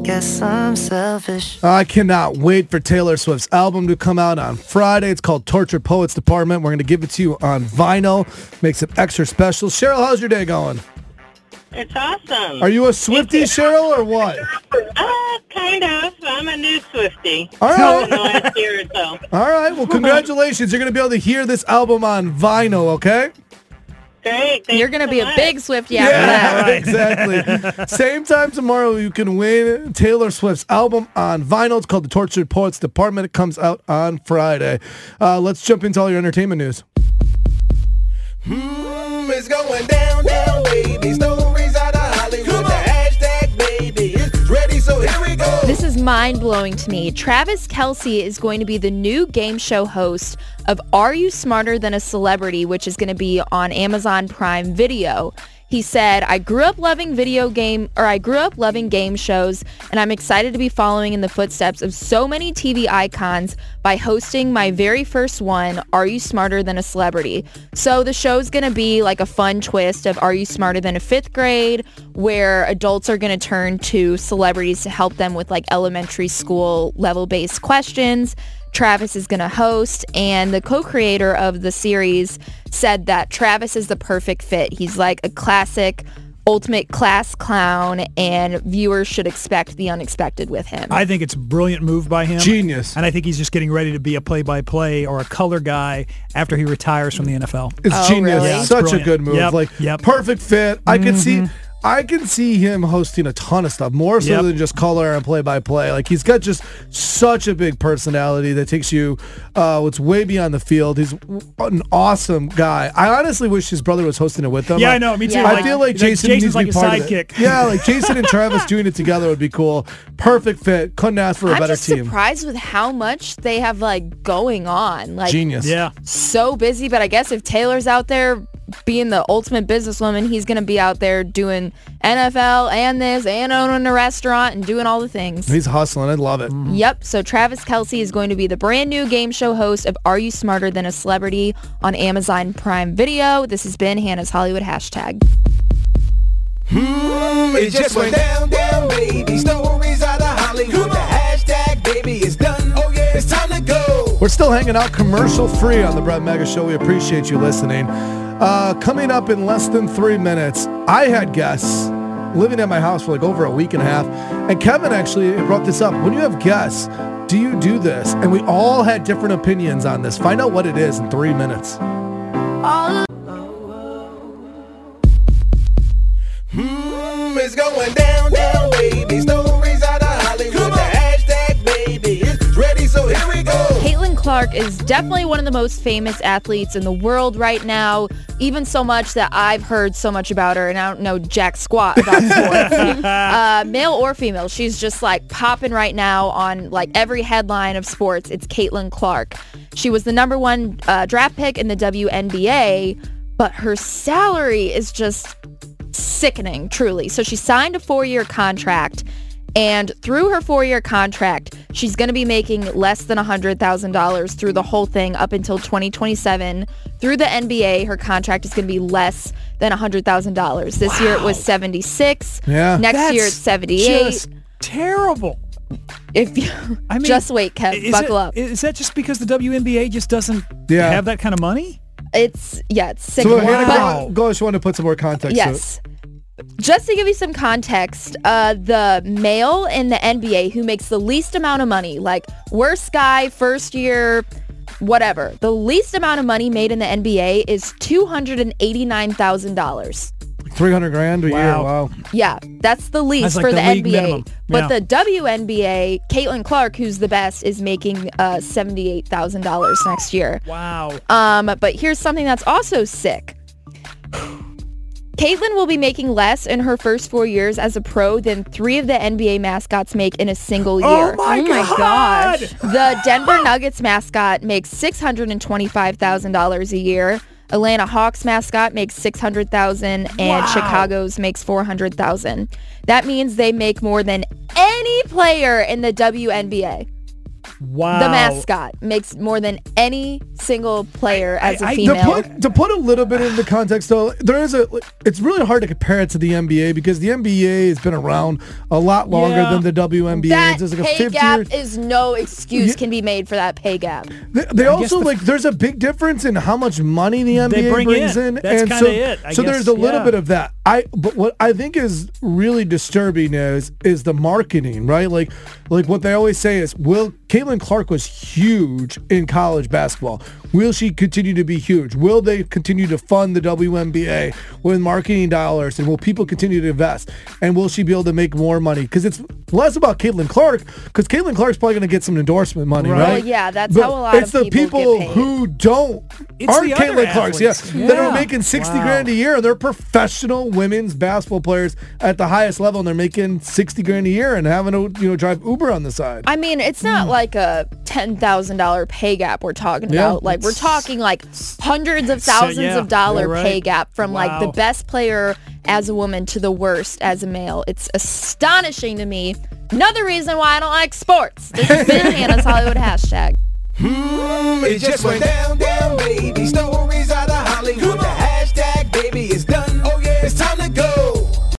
guess I'm selfish. I cannot wait for Taylor Swift's album to come out on Friday. It's called Tortured Poets Department. We're going to give it to you on vinyl. Makes it extra special. Cheryl, how's your day going? It's awesome. Are you a Swiftie, Cheryl, or what? Kind of. I'm a new Swiftie. All right. In the last year or so. All right. Well, congratulations. You're going to be able to hear this album on vinyl, okay? Great. Thanks You're going to so be a much. big Swiftie after that. Yeah, exactly. Same time tomorrow, you can win Taylor Swift's album on vinyl. It's called The Tortured Poets Department. It comes out on Friday. Let's jump into all your entertainment news. It's going down, down, baby. Stories out of Hollywood. The hashtag, baby, it's ready, so here we go. This is mind-blowing to me. Travis Kelce is going to be the new game show host of Are You Smarter Than a Celebrity, which is going to be on Amazon Prime Video. He said, I grew up loving game shows, and I'm excited to be following in the footsteps of so many TV icons by hosting my very first one, Are You Smarter Than a Celebrity? So the show's going to be like a fun twist of Are You Smarter Than a Fifth Grade, where adults are going to turn to celebrities to help them with like elementary school level-based questions. Travis is going to host, and the co-creator of the series said that Travis is the perfect fit. He's like a classic ultimate class clown, and viewers should expect the unexpected with him. I think it's a brilliant move by him. Genius. And I think he's just getting ready to be a play-by-play or a color guy after he retires from the NFL. It's genius. really? Yeah, it's Such brilliant. a good move. Yep. Perfect fit. I can see him hosting a ton of stuff, more so Yep. than just color and play-by-play. Like, he's got just such a big personality that takes you what's way beyond the field. He's an awesome guy. I honestly wish his brother was hosting it with them. Yeah, I know. Me too. Yeah. I feel like Jason needs Jason's to like be a part of it. sidekick. Yeah, like Jason and Travis doing it together would be cool. Perfect fit. Couldn't ask for a I'm better just team. surprised with how much they have like going on. Like Genius. Yeah. so busy, but I guess if Taylor's out there being the ultimate businesswoman, he's going to be out there doing NFL and this and owning a restaurant and doing all the things. He's hustling. I love it. Yep. So Travis Kelce is going to be the brand new game show host of Are You Smarter Than a Celebrity on Amazon Prime Video. This has been Hannah's Hollywood Hashtag. It just went down, down, baby. Stories out of Hollywood. The hashtag, baby, is done. Oh yeah, it's time to go. We're still hanging out commercial free on the Brett Mega Show. We appreciate you listening. Coming up in less than 3 minutes, I had guests living at my house for like over a week and a half. And Kevin actually brought this up. When you have guests, do you do this? And we all had different opinions on this. Find out what it is in 3 minutes. It's going down, down, baby. Stories out of Hollywood. The hashtag, baby, it's ready, so here we go. Caitlin Clark is definitely one of the most famous athletes in the world right now, even so much that I've heard so much about her and I don't know jack squat about sports. Male or female, she's just like popping right now on like every headline of sports. It's Caitlin Clark. She was the number one draft pick in the WNBA, but her salary is just sickening, truly. So she signed a 4-year contract, and through her 4-year contract, she's going to be making less than $100,000 through the whole thing up until 2027. Through the NBA, her contract is going to be less than $100,000. This year it was 76. Yeah. Next year it's 78. Just terrible. If you I mean, just wait, Kev, buckle up. Is that just because the WNBA just doesn't Yeah. have that kind of money? It's So sickening. Hannah, But- go. I just want to put some more context to it. Yes. Just to give you some context, the male in the NBA who makes the least amount of money, like worst guy, first year, whatever, the least amount of money made in the NBA is $289,000. $300,000 a year. Wow. Wow. Yeah, that's the least That's like for the the league NBA. minimum. But Yeah. the WNBA, Caitlin Clark, who's the best, is making $78,000 next year. Wow. But here's something that's also sick. Caitlin will be making less in her first 4 years as a pro than 3 of the NBA mascots make in a single year. Oh my God! The Denver Nuggets mascot makes $625,000 a year. Atlanta Hawks mascot makes $600,000 and Chicago's makes $400,000. That means they make more than any player in the WNBA. Wow. The mascot makes more than any single player as a I- female. To put a little bit into context, though, it's really hard to compare it to the NBA because the NBA has been around a lot longer Yeah. than the WNBA. that There's like pay 50 gap years. is no excuse can be made for that pay gap. They also there's a big difference in how much money the NBA bring brings in. in, That's and kinda so it, I so guess, there's a little yeah. bit of that. But what I think is really disturbing is the marketing, right? Like what they always say is, Caitlin Clark was huge in college basketball. Will she continue to be huge? Will they continue to fund the WNBA with marketing dollars? And will people continue to invest? And will she be able to make more money? Because it's less about Caitlin Clark, because Caitlin Clark's probably going to get some endorsement money, right? Well, yeah, that's But how a lot it's of the people people get paid. who It's aren't the other Caitlin Clark's, athletes. that are Yeah. making 60 Wow. grand a year, and they're professional women's basketball players at the highest level, and they're making 60 grand a year and having to drive Uber on the side. I mean, it's not like a $10,000 pay gap we're talking Yeah. about. Like, we're talking like hundreds of thousands of dollar you're right. pay gap from like the Wow. best player as a woman to the worst as a male. It's astonishing to me. Another reason why I don't like sports. This has been Hannah's Hollywood hashtag. It just went down, baby. Stories out of Hollywood.